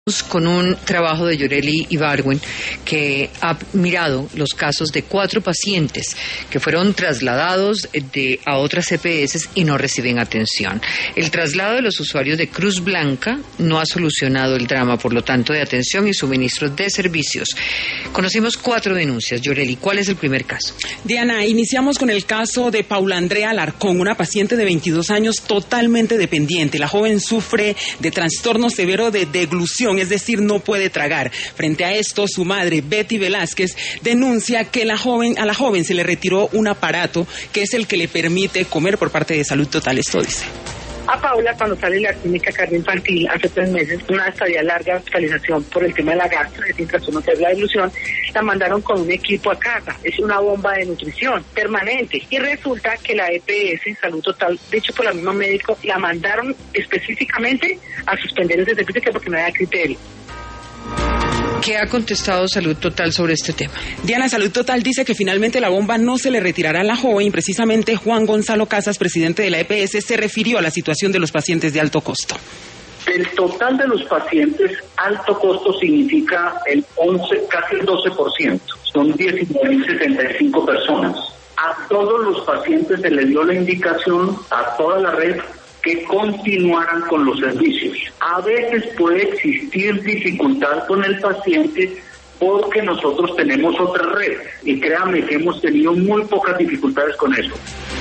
Con un trabajo de Yoreli Ibargüen, que ha mirado los casos de 4 pacientes que fueron trasladados a otras EPS y no reciben atención. El traslado de los usuarios de Cruz Blanca no ha solucionado el drama, por lo tanto, de atención y suministro de servicios. Conocimos 4 denuncias. Yoreli, ¿cuál es el primer caso? Diana, iniciamos con el caso de Paula Andrea Alarcón, una paciente de 22 años totalmente dependiente. La joven sufre de trastorno severo de deglución, es decir, no puede tragar. Frente a esto, su madre, Betty Velázquez, denuncia que a la joven se le retiró un aparato que es el que le permite comer por parte de Salud Total. Esto dice. A Paula, cuando sale de la clínica cardioinfantil hace 3 meses, una estadía larga de hospitalización por el tema de la gastro, de trastorno de la deglución, la mandaron con un equipo a casa. Es una bomba de nutrición permanente. Y resulta que la EPS, Salud Total, de hecho por la misma médico, la mandaron específicamente a suspender ese servicio porque no había criterio. ¿Qué ha contestado Salud Total sobre este tema? Diana, Salud Total dice que finalmente la bomba no se le retirará a la joven y precisamente Juan Gonzalo Casas, presidente de la EPS, se refirió a la situación de los pacientes de alto costo. El total de los pacientes alto costo significa el 11, casi el 12%. Son 19.075 personas. A todos los pacientes se les dio la indicación, a toda la red, que continuaran con los servicios. A veces puede existir dificultad con el paciente porque nosotros tenemos otra red y créanme que hemos tenido muy pocas dificultades con eso.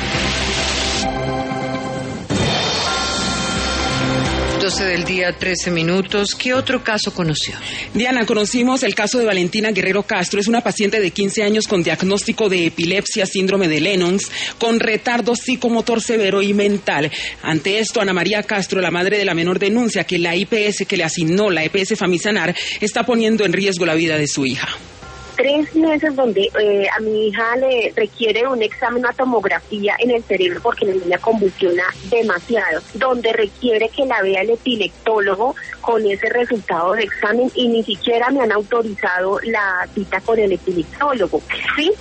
12 del día, 13 minutos. ¿Qué otro caso conoció? Diana, conocimos el caso de Valentina Guerrero Castro. Es una paciente de 15 años con diagnóstico de epilepsia, síndrome de Lennox, con retardo psicomotor severo y mental. Ante esto, Ana María Castro, la madre de la menor, denuncia que la IPS que le asignó la EPS Famisanar está poniendo en riesgo la vida de su hija. 3 meses donde a mi hija le requiere un examen, una tomografía en el cerebro porque la niña convulsiona demasiado, donde requiere que la vea el epileptólogo con ese resultado de examen y ni siquiera me han autorizado la cita con el epileptólogo, ¿sí?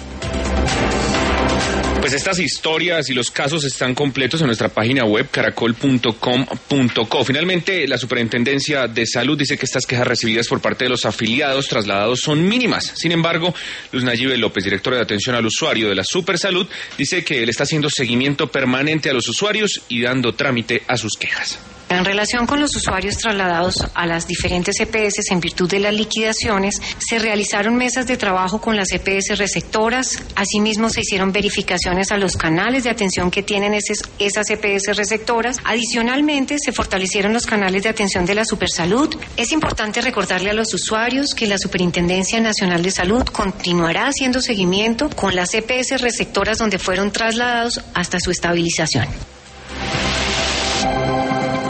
Pues estas historias y los casos están completos en nuestra página web caracol.com.co. Finalmente, la Superintendencia de Salud dice que estas quejas recibidas por parte de los afiliados trasladados son mínimas. Sin embargo, Luz Nayibe López, directora de atención al usuario de la Supersalud, dice que él está haciendo seguimiento permanente a los usuarios y dando trámite a sus quejas. En relación con los usuarios trasladados a las diferentes EPS en virtud de las liquidaciones, se realizaron mesas de trabajo con las EPS receptoras, asimismo se hicieron verificaciones a los canales de atención que tienen esas EPS receptoras. Adicionalmente, se fortalecieron los canales de atención de la Supersalud. Es importante recordarle a los usuarios que la Superintendencia Nacional de Salud continuará haciendo seguimiento con las EPS receptoras donde fueron trasladados hasta su estabilización.